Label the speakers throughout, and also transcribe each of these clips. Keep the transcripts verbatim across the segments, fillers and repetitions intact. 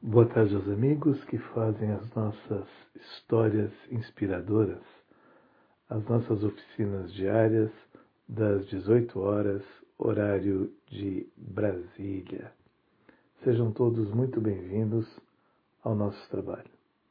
Speaker 1: Boa tarde aos amigos que fazem as nossas histórias inspiradoras, as nossas oficinas diárias das dezoito horas, horário de Brasília. Sejam todos muito bem-vindos ao nosso trabalho.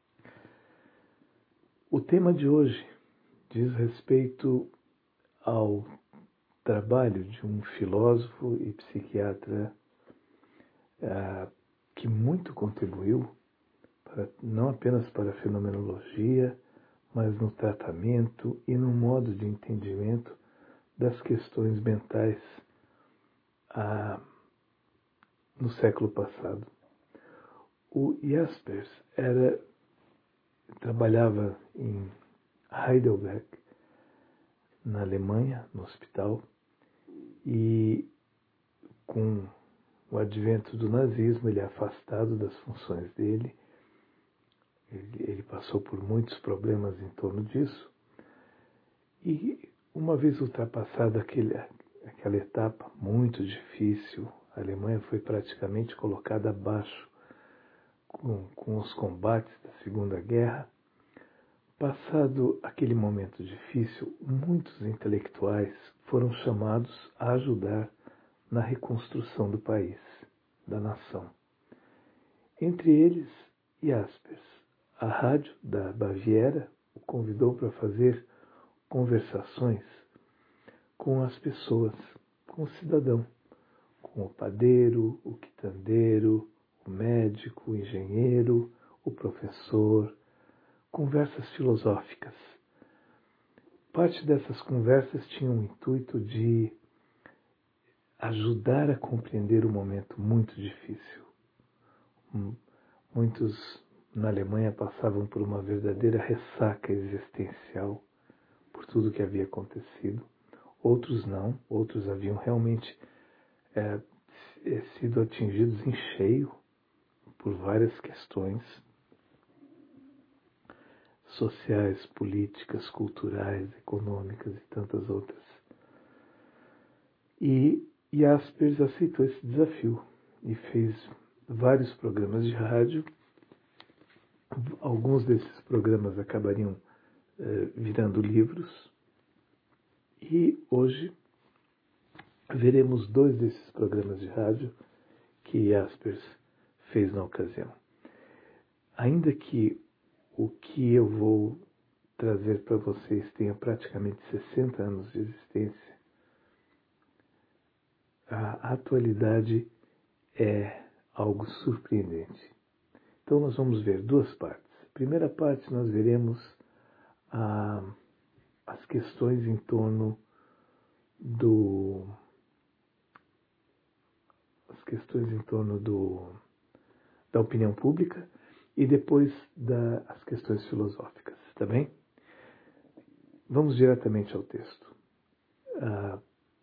Speaker 1: O tema de hoje diz respeito ao trabalho de um filósofo e psiquiatra uh, que muito contribuiu, para, não apenas para a fenomenologia, mas no tratamento e no modo de entendimento das questões mentais ah, no século passado. O Jaspers era, trabalhava em Heidelberg, na Alemanha, no hospital, e com o advento do nazismo, ele é afastado das funções dele. Ele, ele passou por muitos problemas em torno disso. E uma vez ultrapassada aquele, aquela etapa muito difícil, a Alemanha foi praticamente colocada abaixo com, com os combates da Segunda Guerra. Passado aquele momento difícil, muitos intelectuais foram chamados a ajudar na reconstrução do país, da nação. Entre eles, Jaspers. A rádio da Baviera o convidou para fazer conversações com as pessoas, com o cidadão, com o padeiro, o quitandeiro, o médico, o engenheiro, o professor, conversas filosóficas. Parte dessas conversas tinha o intuito de ajudar a compreender um momento muito difícil. Muitos na Alemanha passavam por uma verdadeira ressaca existencial por tudo que havia acontecido. Outros não, outros haviam realmente é, sido atingidos em cheio por várias questões sociais, políticas, culturais, econômicas e tantas outras. E Jaspers aceitou esse desafio e fez vários programas de rádio. Alguns desses programas acabariam eh, virando livros. E hoje veremos dois desses programas de rádio que Jaspers fez na ocasião. Ainda que o que eu vou trazer para vocês tenha praticamente sessenta anos de existência, a atualidade é algo surpreendente. Então nós vamos ver duas partes. Primeira parte nós veremos ah, as questões em torno do as questões em torno do da opinião pública e depois da, as questões filosóficas, tá bem? Vamos diretamente ao texto. Ah,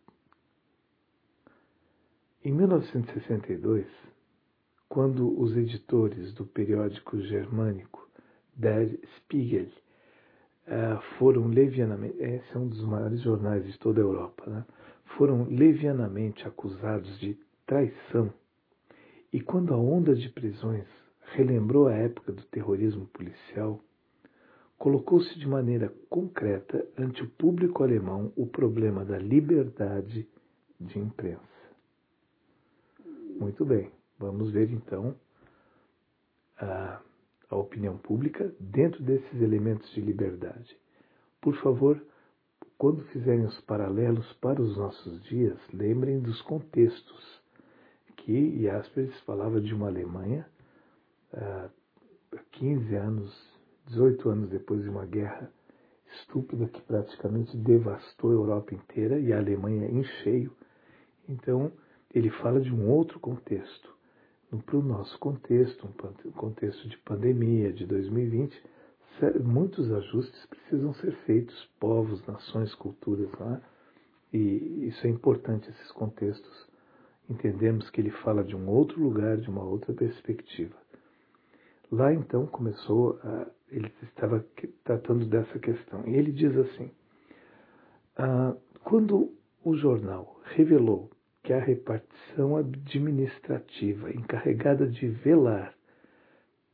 Speaker 1: em mil novecentos e sessenta e dois, quando os editores do periódico germânico Der Spiegel uh, foram levianamente, esse é um dos maiores jornais de toda a Europa, né? Foram levianamente acusados de traição, e quando a onda de prisões relembrou a época do terrorismo policial, colocou-se de maneira concreta ante o público alemão o problema da liberdade de imprensa. Muito bem, vamos ver então a, a opinião pública dentro desses elementos de liberdade. Por favor, quando fizerem os paralelos para os nossos dias, lembrem dos contextos, que Jaspers falava de uma Alemanha há quinze anos, dezoito anos depois de uma guerra estúpida que praticamente devastou a Europa inteira e a Alemanha em cheio. Então, ele fala de um outro contexto. Para o nosso contexto, um contexto de pandemia de dois mil e vinte, muitos ajustes precisam ser feitos, povos, nações, culturas, né? E isso é importante, esses contextos. Entendemos que ele fala de um outro lugar, de uma outra perspectiva. Lá então começou, a, ele estava tratando dessa questão. E ele diz assim, ah, quando o jornal revelou que a repartição administrativa encarregada de velar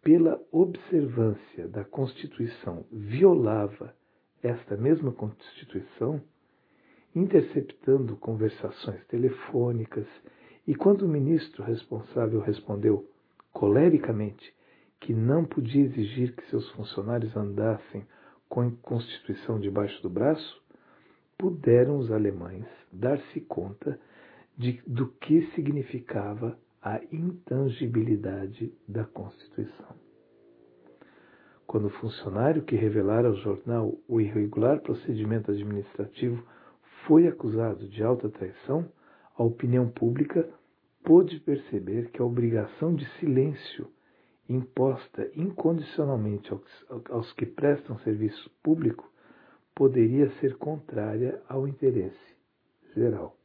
Speaker 1: pela observância da Constituição, violava esta mesma Constituição, interceptando conversações telefônicas, e quando o ministro responsável respondeu colericamente que não podia exigir que seus funcionários andassem com a Constituição debaixo do braço, puderam os alemães dar-se conta de, do que significava a intangibilidade da Constituição. Quando o funcionário que revelara ao jornal o irregular procedimento administrativo foi acusado de alta traição, a opinião pública pôde perceber que a obrigação de silêncio imposta incondicionalmente aos, aos que prestam serviço público poderia ser contrária ao interesse geral.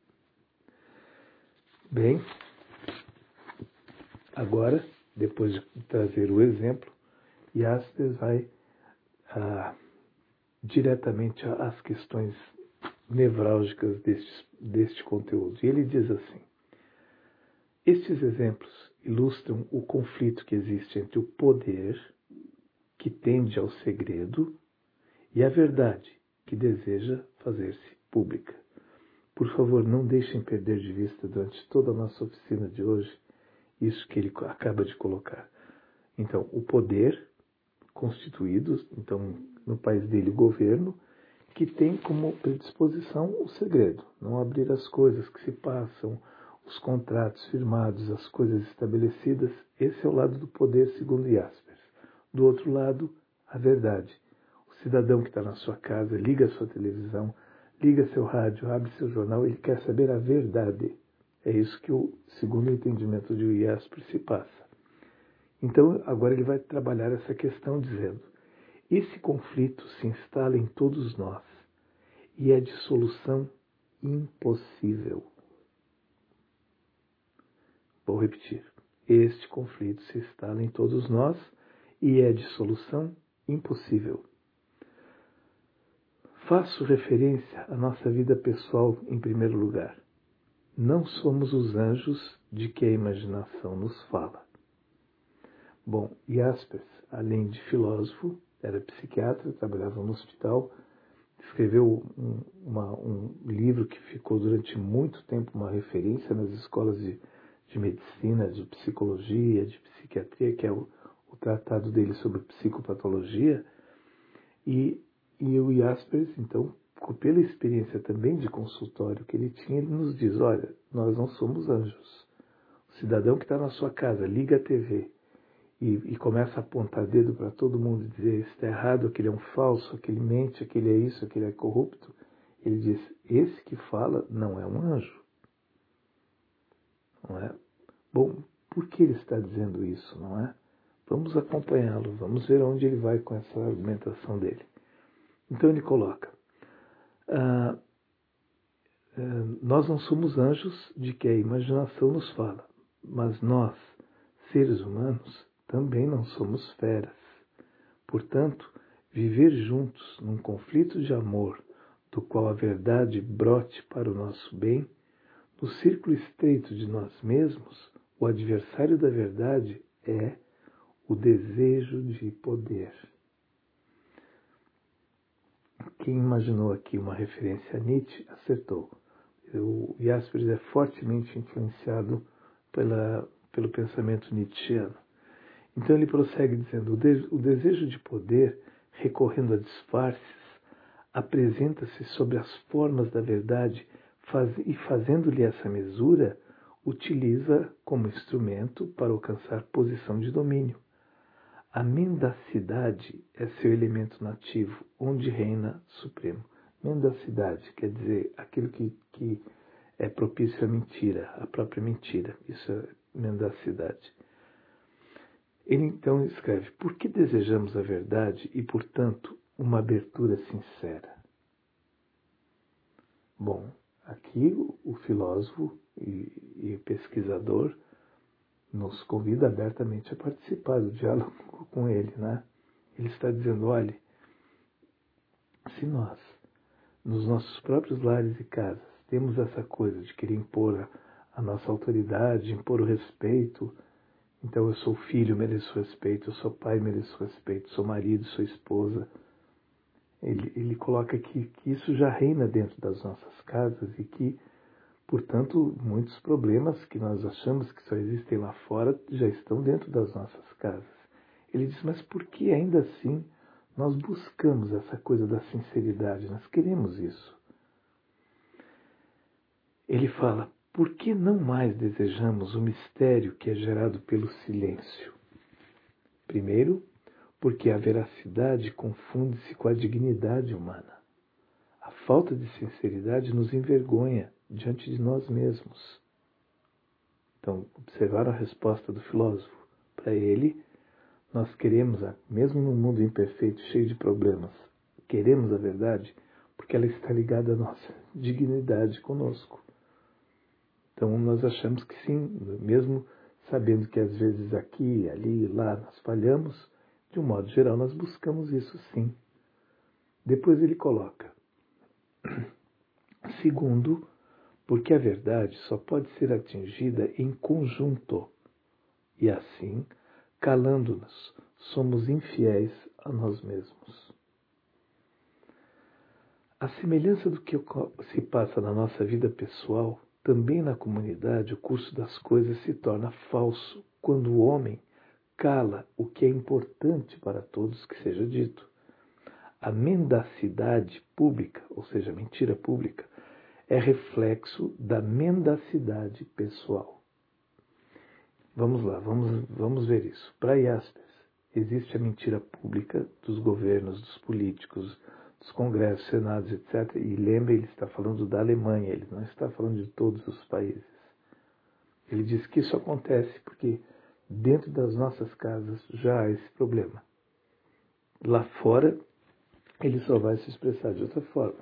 Speaker 1: Bem, agora, depois de trazer o exemplo, Jaspers vai ah, diretamente às questões nevrálgicas deste, deste conteúdo. E ele diz assim: estes exemplos ilustram o conflito que existe entre o poder, que tende ao segredo, e a verdade, que deseja fazer-se pública. Por favor, não deixem perder de vista durante toda a nossa oficina de hoje isso que ele acaba de colocar. Então, o poder constituído, então, no país dele, o governo, que tem como predisposição o segredo, não abrir as coisas que se passam, os contratos firmados, as coisas estabelecidas. Esse é o lado do poder, segundo Jaspers. Do outro lado, a verdade. O cidadão que está na sua casa, liga a sua televisão, liga seu rádio, abre seu jornal, ele quer saber a verdade. É isso que, o, segundo o entendimento de Jaspers, se passa. Então, agora ele vai trabalhar essa questão dizendo: esse conflito se instala em todos nós e é de solução impossível. Vou repetir. Este conflito se instala em todos nós e é de solução impossível. Faço referência à nossa vida pessoal em primeiro lugar. Não somos os anjos de que a imaginação nos fala. Bom, Jaspers, além de filósofo, era psiquiatra, trabalhava no hospital, escreveu um, uma, um livro que ficou durante muito tempo uma referência nas escolas de, de medicina, de psicologia, de psiquiatria, que é o, o tratado dele sobre psicopatologia. E, e o Jaspers, então, pela experiência também de consultório que ele tinha, ele nos diz: olha, nós não somos anjos. O cidadão que está na sua casa, liga a T V, E, e começa a apontar dedo para todo mundo e dizer: isso está errado, aquele é um falso, aquele mente, aquele é isso, aquele é corrupto. Ele diz: esse que fala não é um anjo. Não é? Bom, por que ele está dizendo isso, não é? Vamos acompanhá-lo, vamos ver onde ele vai com essa argumentação dele. Então ele coloca: ah, ah, nós não somos anjos de que a imaginação nos fala, mas nós, seres humanos, também não somos feras. Portanto, viver juntos num conflito de amor, do qual a verdade brote para o nosso bem, no círculo estreito de nós mesmos, o adversário da verdade é o desejo de poder. Quem imaginou aqui uma referência a Nietzsche acertou. O Jaspers é fortemente influenciado pela, pelo pensamento nietzschiano. Então ele prossegue dizendo: o desejo de poder, recorrendo a disfarces, apresenta-se sobre as formas da verdade faz, e, fazendo-lhe essa mesura, utiliza como instrumento para alcançar posição de domínio. A mendacidade é seu elemento nativo, onde reina supremo. Mendacidade quer dizer aquilo que, que é propício à mentira, a própria mentira. Isso é mendacidade. Ele então escreve: por que desejamos a verdade e, portanto, uma abertura sincera? Bom, aqui o, o filósofo e, e pesquisador nos convida abertamente a participar do diálogo com ele, né? Ele está dizendo: olhe, se nós, nos nossos próprios lares e casas, temos essa coisa de querer impor a, a nossa autoridade, impor o respeito, Então eu sou filho, mereço respeito, eu sou pai, mereço respeito, sou marido, sou esposa. Ele, ele coloca que, que isso já reina dentro das nossas casas e que, portanto, muitos problemas que nós achamos que só existem lá fora já estão dentro das nossas casas. Ele diz, mas por que ainda assim nós buscamos essa coisa da sinceridade? Nós queremos isso. Ele fala, por que não mais desejamos o mistério que é gerado pelo silêncio? Primeiro, porque a veracidade confunde-se com a dignidade humana. A falta de sinceridade nos envergonha diante de nós mesmos. Então, observaram a resposta do filósofo? Para ele, nós queremos, mesmo num mundo imperfeito, cheio de problemas, queremos a verdade porque ela está ligada à nossa dignidade conosco. Então, nós achamos que sim, mesmo sabendo que às vezes aqui, ali, lá nós falhamos, de um modo geral nós buscamos isso sim. Depois ele coloca, segundo, porque a verdade só pode ser atingida em conjunto, e assim, calando-nos, somos infiéis a nós mesmos. A semelhança do que se passa na nossa vida pessoal, também na comunidade o curso das coisas se torna falso quando o homem cala o que é importante para todos que seja dito. A mendacidade pública, ou seja, a mentira pública, é reflexo da mendacidade pessoal. Vamos lá, vamos, vamos ver isso. Para Jaspers, existe a mentira pública dos governos, dos políticos, dos congressos, senados, etcétera. E lembre, ele está falando da Alemanha, ele não está falando de todos os países. Ele diz que isso acontece porque dentro das nossas casas já há esse problema. Lá fora, ele só vai se expressar de outra forma.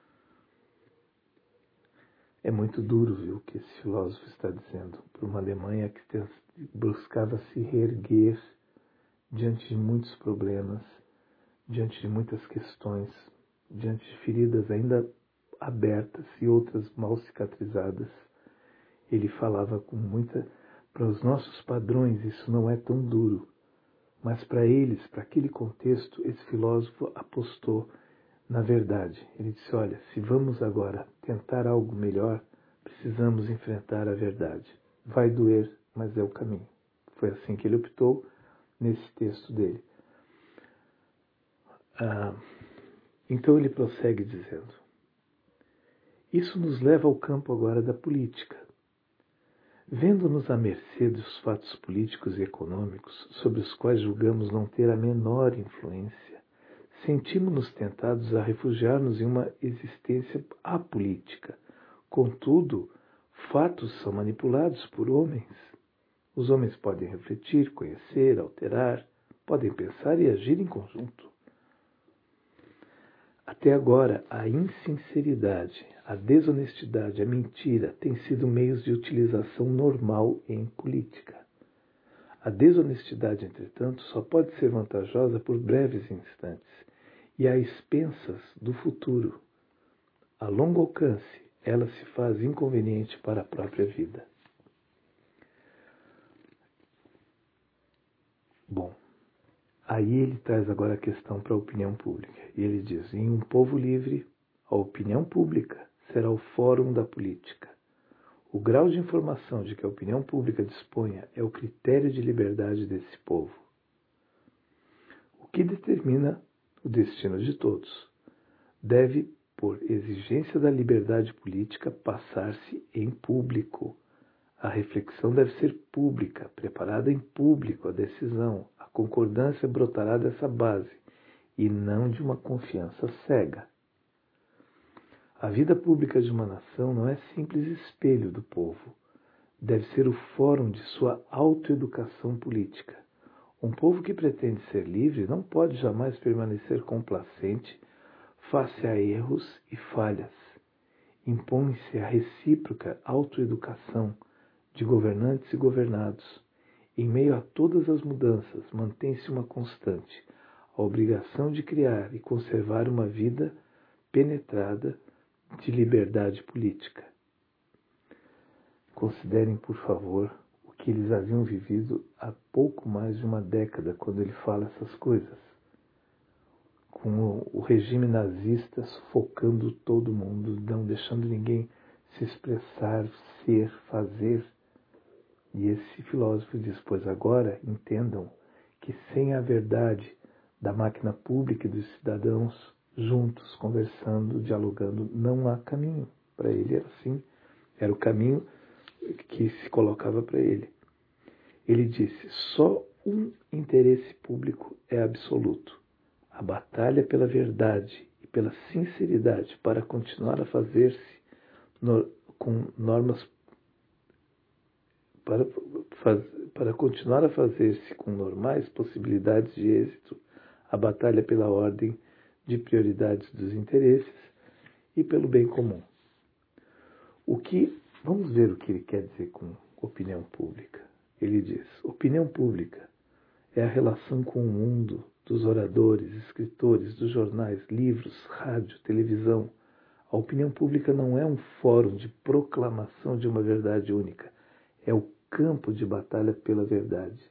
Speaker 1: É muito duro, viu, o que esse filósofo está dizendo para uma Alemanha que buscava se reerguer diante de muitos problemas, diante de muitas questões, diante de feridas ainda abertas e outras mal cicatrizadas. Ele falava com muita... Para os nossos padrões isso não é tão duro, mas para eles, para aquele contexto, esse filósofo apostou na verdade. Ele disse, olha, se vamos agora tentar algo melhor, precisamos enfrentar a verdade. Vai doer, mas é o caminho. Foi assim que ele optou nesse texto dele. Ah, então ele prossegue dizendo, isso nos leva ao campo agora da política. Vendo-nos à mercê dos fatos políticos e econômicos, sobre os quais julgamos não ter a menor influência, sentimos-nos tentados a refugiar-nos em uma existência apolítica. Contudo, fatos são manipulados por homens. Os homens podem refletir, conhecer, alterar, podem pensar e agir em conjunto. Até agora, a insinceridade, a desonestidade, a mentira têm sido meios de utilização normal em política. A desonestidade, entretanto, só pode ser vantajosa por breves instantes e a expensas do futuro. A longo alcance, ela se faz inconveniente para a própria vida. Bom, aí ele traz agora a questão para a opinião pública. E ele diz, em um povo livre, a opinião pública será o fórum da política. O grau de informação de que a opinião pública disponha é o critério de liberdade desse povo, o que determina o destino de todos. Deve, por exigência da liberdade política, passar-se em público. A reflexão deve ser pública, preparada em público a decisão. A concordância brotará dessa base, e não de uma confiança cega. A vida pública de uma nação não é simples espelho do povo. Deve ser o fórum de sua autoeducação política. Um povo que pretende ser livre não pode jamais permanecer complacente face a erros e falhas. Impõe-se a recíproca autoeducação de governantes e governados. Em meio a todas as mudanças, mantém-se uma constante, a obrigação de criar e conservar uma vida penetrada de liberdade política. Considerem, por favor, o que eles haviam vivido há pouco mais de uma década, quando ele fala essas coisas, com o, o regime nazista sufocando todo mundo, não deixando ninguém se expressar, ser, fazer. E esse filósofo diz, pois agora entendam que sem a verdade da máquina pública e dos cidadãos juntos, conversando, dialogando, não há caminho. Para ele era assim, era o caminho que se colocava para ele. Ele disse, só um interesse público é absoluto. A batalha pela verdade e pela sinceridade para continuar a fazer-se no, com normas para, faz, para continuar a fazer-se com normais possibilidades de êxito, a batalha pela ordem de prioridades dos interesses e pelo bem comum. O que, vamos ver o que ele quer dizer com opinião pública. Ele diz, opinião pública é a relação com o mundo dos oradores, escritores, dos jornais, livros, rádio, televisão. A opinião pública não é um fórum de proclamação de uma verdade única. É o campo de batalha pela verdade.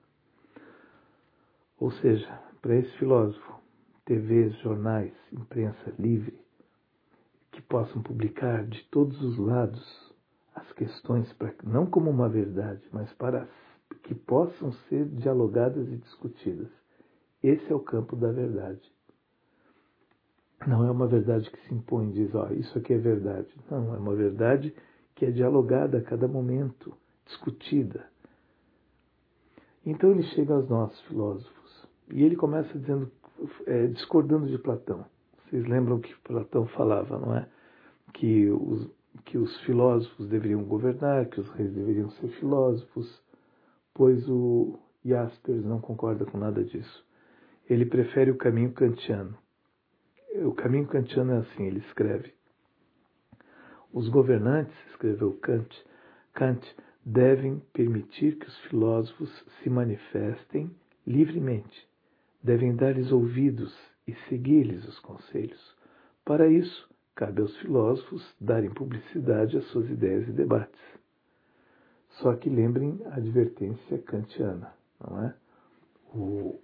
Speaker 1: Ou seja, para esse filósofo, T Vs, jornais, imprensa livre, que possam publicar de todos os lados as questões, pra, não como uma verdade, mas para que possam ser dialogadas e discutidas. Esse é o campo da verdade. Não é uma verdade que se impõe e diz, ó, isso aqui é verdade. Não, é uma verdade que é dialogada a cada momento, discutida. Então ele chega aos nossos filósofos e ele começa dizendo, é, discordando de Platão. Vocês lembram que Platão falava, não é? Que os, que os filósofos deveriam governar, que os reis deveriam ser filósofos, pois o Jaspers não concorda com nada disso. Ele prefere o caminho kantiano. O caminho kantiano é assim, ele escreve. Os governantes, escreveu Kant, Kant, devem permitir que os filósofos se manifestem livremente. Devem dar-lhes ouvidos e seguir-lhes os conselhos. Para isso, cabe aos filósofos darem publicidade às suas ideias e debates. Só que lembrem a advertência kantiana, não é? O,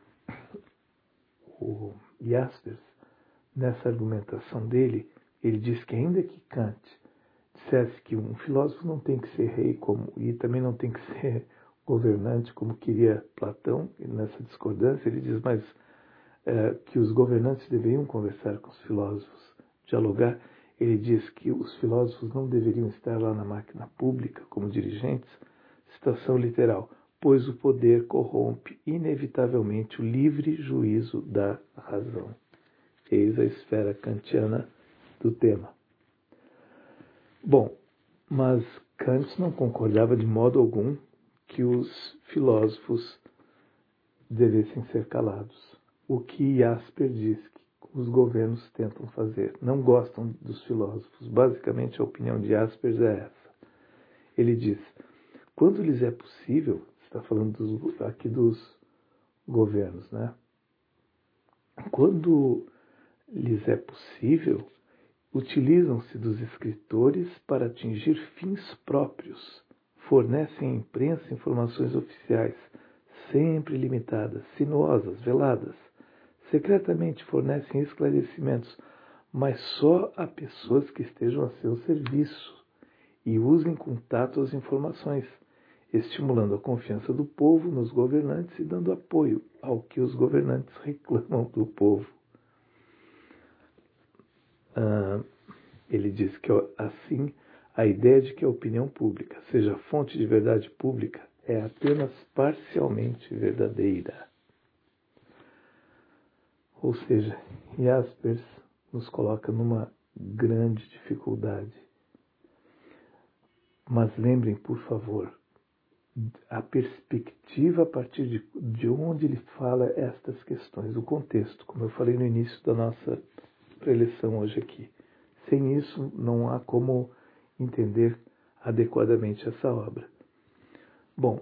Speaker 1: o Jaspers, nessa argumentação dele, ele diz que ainda que Kant dissesse que um filósofo não tem que ser rei como, e também não tem que ser governante como queria Platão, e nessa discordância ele diz, mas é, que os governantes deveriam conversar com os filósofos, dialogar. Ele diz que os filósofos não deveriam estar lá na máquina pública como dirigentes, citação literal, pois o poder corrompe inevitavelmente o livre juízo da razão. Eis a esfera kantiana do tema. Bom, mas Kant não concordava de modo algum que os filósofos devessem ser calados. O que Jasper diz que os governos tentam fazer. Não gostam dos filósofos. Basicamente, a opinião de Jaspers é essa. Ele diz, quando lhes é possível, está falando dos, aqui dos governos, né? Quando lhes é possível, utilizam-se dos escritores para atingir fins próprios. Fornecem à imprensa informações oficiais, sempre limitadas, sinuosas, veladas. Secretamente fornecem esclarecimentos, mas só a pessoas que estejam a seu serviço e usem com tato as informações, estimulando a confiança do povo nos governantes e dando apoio ao que os governantes reclamam do povo. Ah, ele diz que, assim, a ideia de que a opinião pública seja fonte de verdade pública é apenas parcialmente verdadeira. Ou seja, Jaspers nos coloca numa grande dificuldade. Mas lembrem, por favor, a perspectiva a partir de, de onde ele fala estas questões, o contexto, como eu falei no início da nossa preleção hoje aqui. Sem isso, não há como entender adequadamente essa obra. Bom,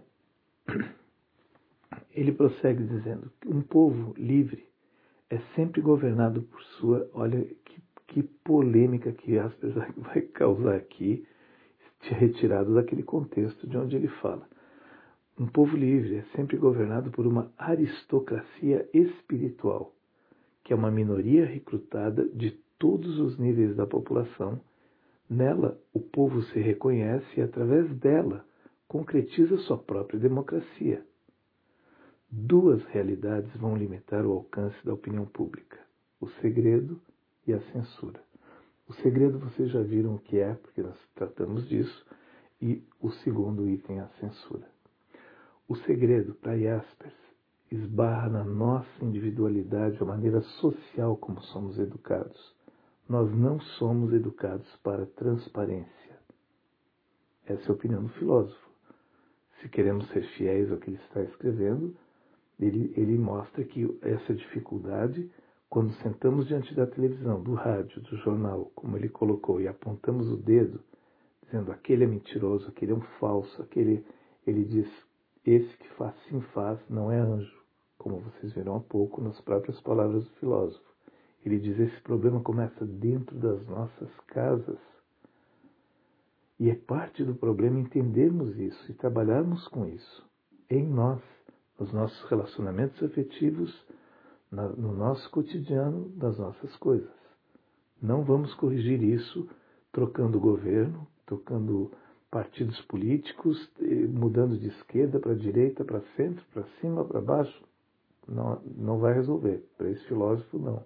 Speaker 1: ele prossegue dizendo que um povo livre é sempre governado por sua... Olha que, que polêmica que Jaspers vai causar aqui, retirado daquele contexto de onde ele fala. Um povo livre é sempre governado por uma aristocracia espiritual, que é uma minoria recrutada de todos os níveis da população. Nela, o povo se reconhece e, através dela, concretiza sua própria democracia. Duas realidades vão limitar o alcance da opinião pública: o segredo e a censura. O segredo vocês já viram o que é, porque nós tratamos disso, e o segundo item é a censura. O segredo, para Jaspers, esbarra na nossa individualidade, a maneira social como somos educados. Nós não somos educados para transparência. Essa é a opinião do filósofo. Se queremos ser fiéis ao que ele está escrevendo, ele, ele mostra que essa dificuldade, quando sentamos diante da televisão, do rádio, do jornal, como ele colocou, e apontamos o dedo, dizendo aquele é mentiroso, aquele é um falso, aquele, ele diz, esse que faz sim faz, não é anjo, como vocês viram há pouco nas próprias palavras do filósofo. Ele diz, esse problema começa dentro das nossas casas. E é parte do problema entendermos isso e trabalharmos com isso, em nós, nos nossos relacionamentos afetivos, na, no nosso cotidiano, nas nossas coisas. Não vamos corrigir isso trocando governo, trocando partidos políticos, mudando de esquerda para direita, para centro, para cima, para baixo. Não, não vai resolver. Para esse filósofo, não.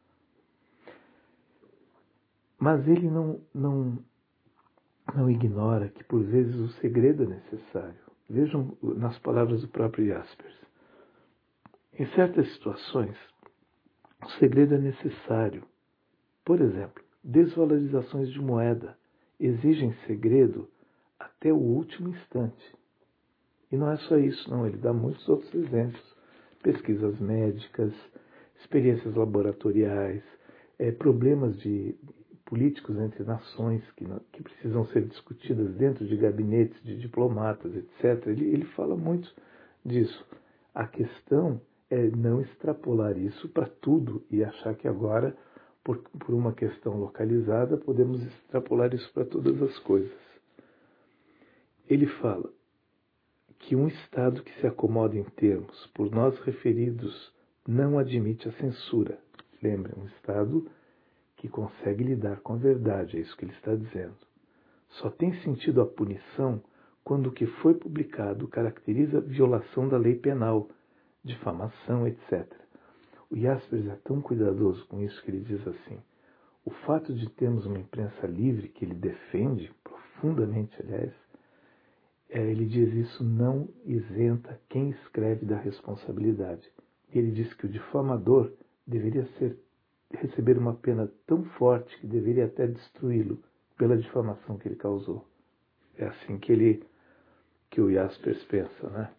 Speaker 1: Mas ele não, não, não ignora que, por vezes, o segredo é necessário. Vejam nas palavras do próprio Jaspers. Em certas situações, o segredo é necessário. Por exemplo, desvalorizações de moeda exigem segredo até o último instante. E não é só isso, não. Ele dá muitos outros exemplos. Pesquisas médicas, experiências laboratoriais, é, problemas de políticos entre nações que, que precisam ser discutidas dentro de gabinetes de diplomatas, etcétera. Ele, ele fala muito disso. A questão é não extrapolar isso para tudo e achar que agora, por, por uma questão localizada, podemos extrapolar isso para todas as coisas. Ele fala que um Estado que se acomoda em termos por nós referidos não admite a censura. Lembrem, um Estado que consegue lidar com a verdade, é isso que ele está dizendo. Só tem sentido a punição quando o que foi publicado caracteriza violação da lei penal, difamação, etcétera. O Jaspers é tão cuidadoso com isso que ele diz assim: o fato de termos uma imprensa livre, que ele defende profundamente, aliás, é, ele diz isso não isenta quem escreve da responsabilidade. Ele diz que o difamador deveria ser receber uma pena tão forte que deveria até destruí-lo pela difamação que ele causou. É assim que ele, que o Jaspers pensa, né?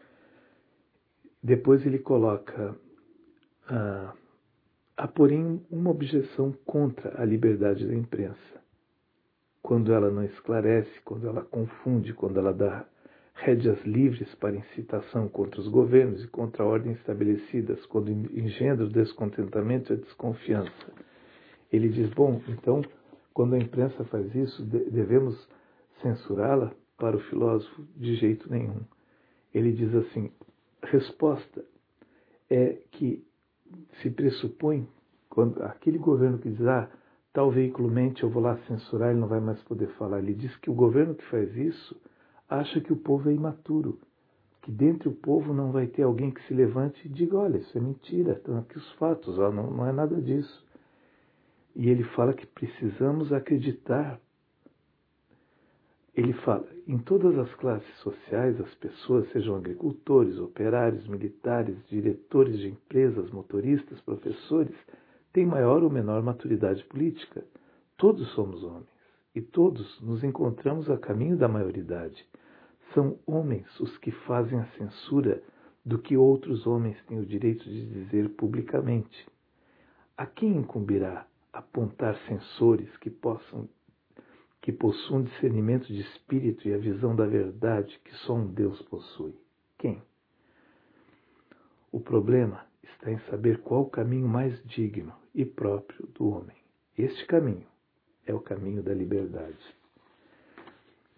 Speaker 1: Depois ele coloca, ah, há porém uma objeção contra a liberdade da imprensa. Quando ela não esclarece, quando ela confunde, quando ela dá rédeas livres para incitação contra os governos e contra a ordem estabelecidas, quando engendra o descontentamento e a desconfiança. Ele diz, bom, então, quando a imprensa faz isso, devemos censurá-la? Para o filósofo, de jeito nenhum. Ele diz assim, resposta é que se pressupõe, quando aquele governo que diz, ah, tal veículo mente, eu vou lá censurar, ele não vai mais poder falar. Ele diz que o governo que faz isso acha que o povo é imaturo, que dentre o povo não vai ter alguém que se levante e diga, olha, isso é mentira, estão aqui os fatos, ó, não, não é nada disso. E ele fala que precisamos acreditar. Ele fala, em todas as classes sociais, as pessoas, sejam agricultores, operários, militares, diretores de empresas, motoristas, professores, têm maior ou menor maturidade política. Todos somos homens e todos nos encontramos a caminho da maioridade. São homens os que fazem a censura do que outros homens têm o direito de dizer publicamente. A quem incumbirá apontar censores que possam que possuam discernimento de espírito e a visão da verdade que só um Deus possui? Quem? O problema está em saber qual o caminho mais digno e próprio do homem. Este caminho é o caminho da liberdade.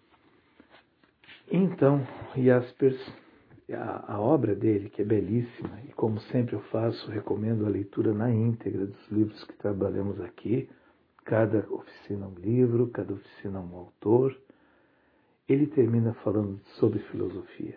Speaker 1: Então, Jaspers, a, a obra dele, que é belíssima, e como sempre eu faço, recomendo a leitura na íntegra dos livros que trabalhamos aqui, cada oficina um livro, cada oficina um autor. Ele termina falando sobre filosofia,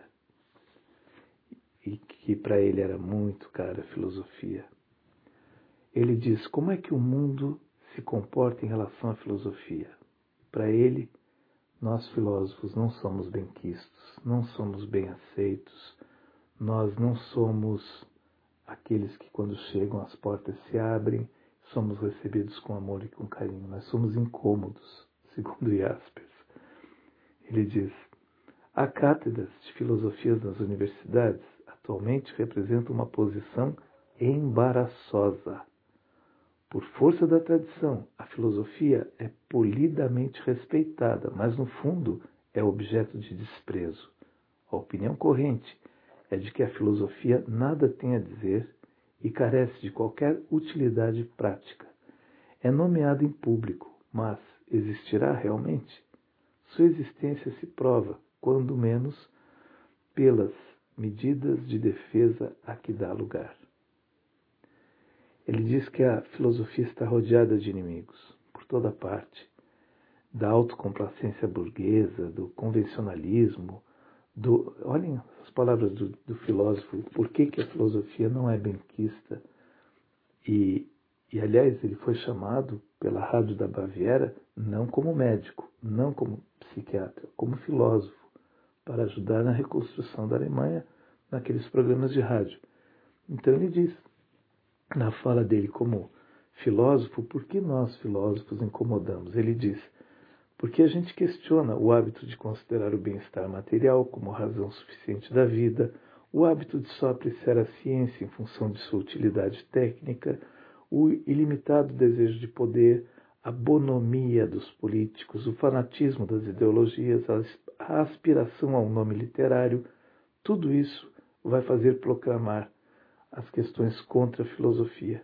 Speaker 1: e que para ele era muito cara a filosofia. Ele diz como é que o mundo se comporta em relação à filosofia. Para ele, nós filósofos não somos benquistos, não somos bem aceitos, nós não somos aqueles que quando chegam as portas se abrem, somos recebidos com amor e com carinho, nós somos incômodos, segundo Jaspers. Ele diz, há cátedras de filosofias nas universidades atualmente representam uma posição embaraçosa. Por força da tradição, a filosofia é polidamente respeitada, mas no fundo é objeto de desprezo. A opinião corrente é de que a filosofia nada tem a dizer e carece de qualquer utilidade prática. É nomeada em público, mas existirá realmente? Sua existência se prova, quando menos, pelas medidas de defesa a que dá lugar. Ele diz que a filosofia está rodeada de inimigos, por toda parte, da autocomplacência burguesa, do convencionalismo, do... Olhem as palavras do, do filósofo, por que, que a filosofia não é benquista? E, e, aliás, ele foi chamado pela Rádio da Baviera não como médico, não como psiquiatra, como filósofo, para ajudar na reconstrução da Alemanha naqueles programas de rádio. Então ele diz, na fala dele como filósofo, por que nós filósofos incomodamos? Ele diz, porque a gente questiona o hábito de considerar o bem-estar material como razão suficiente da vida, o hábito de só apreciar a ciência em função de sua utilidade técnica, o ilimitado desejo de poder, a bonomia dos políticos, o fanatismo das ideologias, a aspiração a um nome literário, tudo isso vai fazer proclamar as questões contra a filosofia.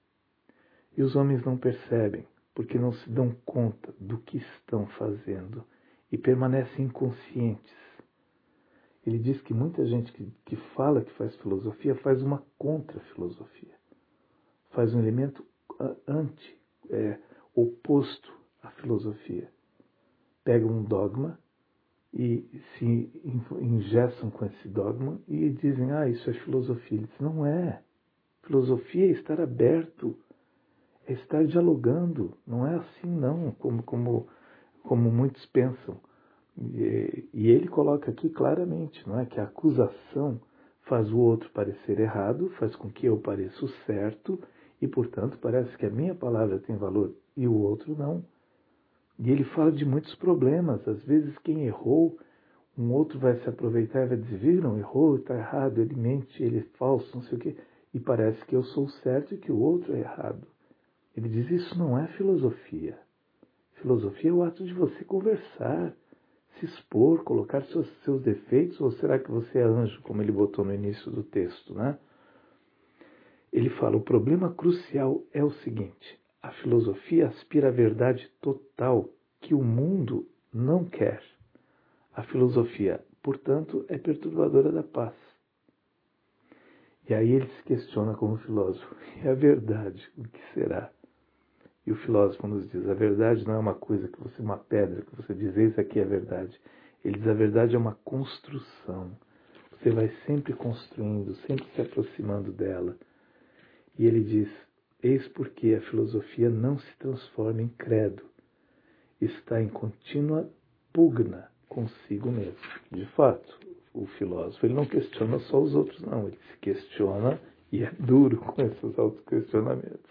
Speaker 1: E os homens não percebem, porque não se dão conta do que estão fazendo e permanecem inconscientes. Ele diz que muita gente que, que fala que faz filosofia faz uma contra-filosofia, faz um elemento anti, é, oposto à filosofia. Pega um dogma e se engessam com esse dogma e dizem, ah, isso é filosofia. Ele diz, não é. Filosofia é estar aberto, é estar dialogando. Não é assim, não, como, como, como muitos pensam. E, e ele coloca aqui claramente, não é, que a acusação faz o outro parecer errado, faz com que eu pareça o certo, e, portanto, parece que a minha palavra tem valor e o outro não. E ele fala de muitos problemas. Às vezes quem errou, um outro vai se aproveitar e vai dizer, viram, errou, está errado, ele mente, ele é falso, não sei o quê. E parece que eu sou certo e que o outro é errado. Ele diz, isso não é filosofia. Filosofia é o ato de você conversar, se expor, colocar seus, seus defeitos, ou será que você é anjo, como ele botou no início do texto, né? Ele fala, o problema crucial é o seguinte, a filosofia aspira à verdade total que o mundo não quer. A filosofia, portanto, é perturbadora da paz. E aí ele se questiona como filósofo, e a verdade, o que será? E o filósofo nos diz, a verdade não é uma coisa que você, uma pedra, que você diz, isso aqui é a verdade. Ele diz, a verdade é uma construção. Você vai sempre construindo, sempre se aproximando dela. E ele diz, eis porque a filosofia não se transforma em credo. Está em contínua pugna consigo mesmo. De fato, o filósofo ele não questiona só os outros, não. Ele se questiona e é duro com esses autoquestionamentos.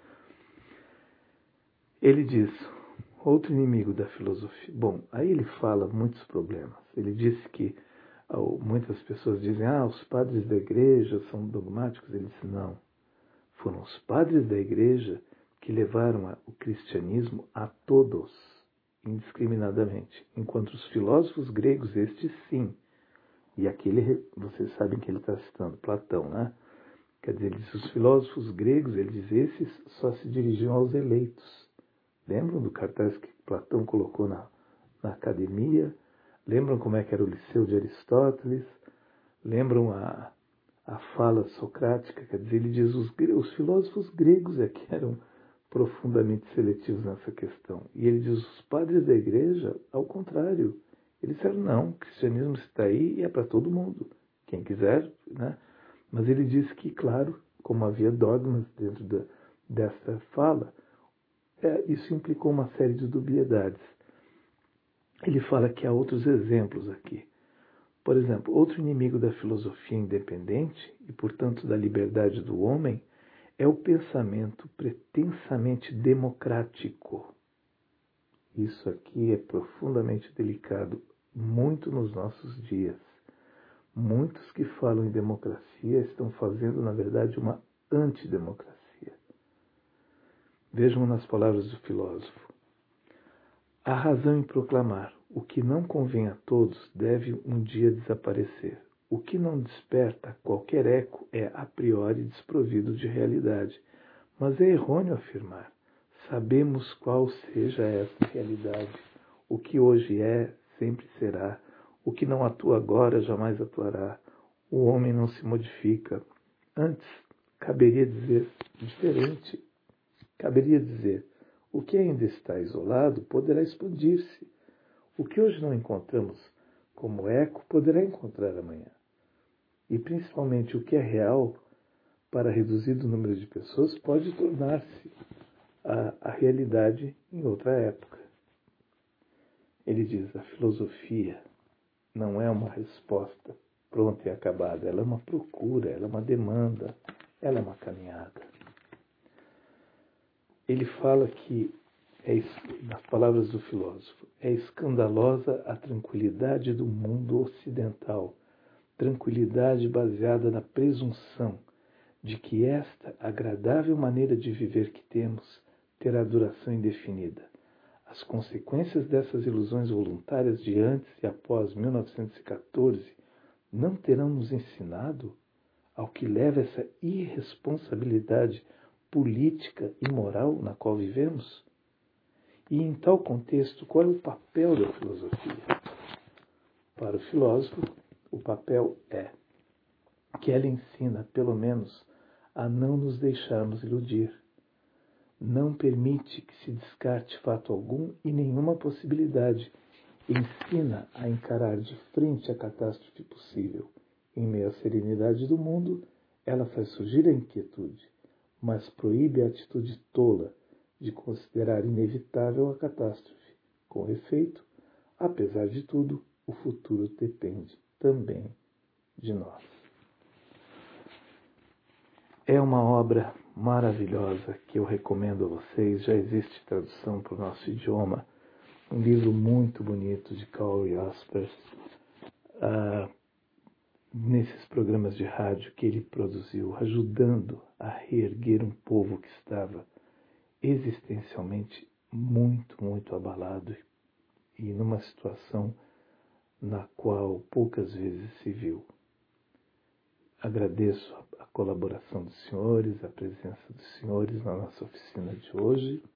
Speaker 1: Ele diz, outro inimigo da filosofia. Bom, aí ele fala muitos problemas. Ele disse que muitas pessoas dizem, ah, os padres da igreja são dogmáticos. Ele disse, não. Foram os padres da igreja que levaram o cristianismo a todos, indiscriminadamente. Enquanto os filósofos gregos, estes sim. E aqui ele, vocês sabem que ele está citando Platão, né? Quer dizer, ele diz, os filósofos gregos, ele diz, esses só se dirigiam aos eleitos. Lembram do cartaz que Platão colocou na, na academia? Lembram como é que era o Liceu de Aristóteles? Lembram a, a fala socrática? Quer dizer, ele diz os, os filósofos gregos é que eram profundamente seletivos nessa questão. E ele diz os padres da igreja, ao contrário. Eles disseram, não, o cristianismo está aí e é para todo mundo. Quem quiser, né? Mas ele diz que, claro, como havia dogmas dentro da, dessa fala, é, isso implicou uma série de dubiedades. Ele fala que há outros exemplos aqui. Por exemplo, outro inimigo da filosofia independente e, portanto, da liberdade do homem é o pensamento pretensamente democrático. Isso aqui é profundamente delicado, muito nos nossos dias. Muitos que falam em democracia estão fazendo, na verdade, uma antidemocracia. Vejam nas palavras do filósofo. Há razão em proclamar: o que não convém a todos deve um dia desaparecer. O que não desperta qualquer eco é, a priori, desprovido de realidade. Mas é errôneo afirmar: sabemos qual seja essa realidade. O que hoje é, sempre será. O que não atua agora, jamais atuará. O homem não se modifica. Antes, caberia dizer diferente. Caberia dizer: o que ainda está isolado poderá expandir-se. O que hoje não encontramos como eco poderá encontrar amanhã. E principalmente o que é real, para reduzido número de pessoas, pode tornar-se a, a realidade em outra época. Ele diz: a filosofia não é uma resposta pronta e acabada, ela é uma procura, ela é uma demanda, ela é uma caminhada. Ele fala que, é, nas palavras do filósofo, é escandalosa a tranquilidade do mundo ocidental, tranquilidade baseada na presunção de que esta agradável maneira de viver que temos terá duração indefinida. As consequências dessas ilusões voluntárias de antes e após mil novecentos e catorze não terão nos ensinado ao que leva essa irresponsabilidade política e moral na qual vivemos? E, em tal contexto, qual é o papel da filosofia? Para o filósofo, o papel é que ela ensina, pelo menos, a não nos deixarmos iludir. Não permite que se descarte fato algum e nenhuma possibilidade. Ensina a encarar de frente a catástrofe possível. Em meio à serenidade do mundo, ela faz surgir a inquietude, mas proíbe a atitude tola de considerar inevitável a catástrofe. Com efeito, apesar de tudo, o futuro depende também de nós. É uma obra maravilhosa que eu recomendo a vocês. Já existe tradução para o nosso idioma. Um livro muito bonito de Karl Jaspers. Uh, nesses programas de rádio que ele produziu, ajudando a reerguer um povo que estava existencialmente muito, muito abalado e numa situação na qual poucas vezes se viu. Agradeço a colaboração dos senhores, a presença dos senhores na nossa oficina de hoje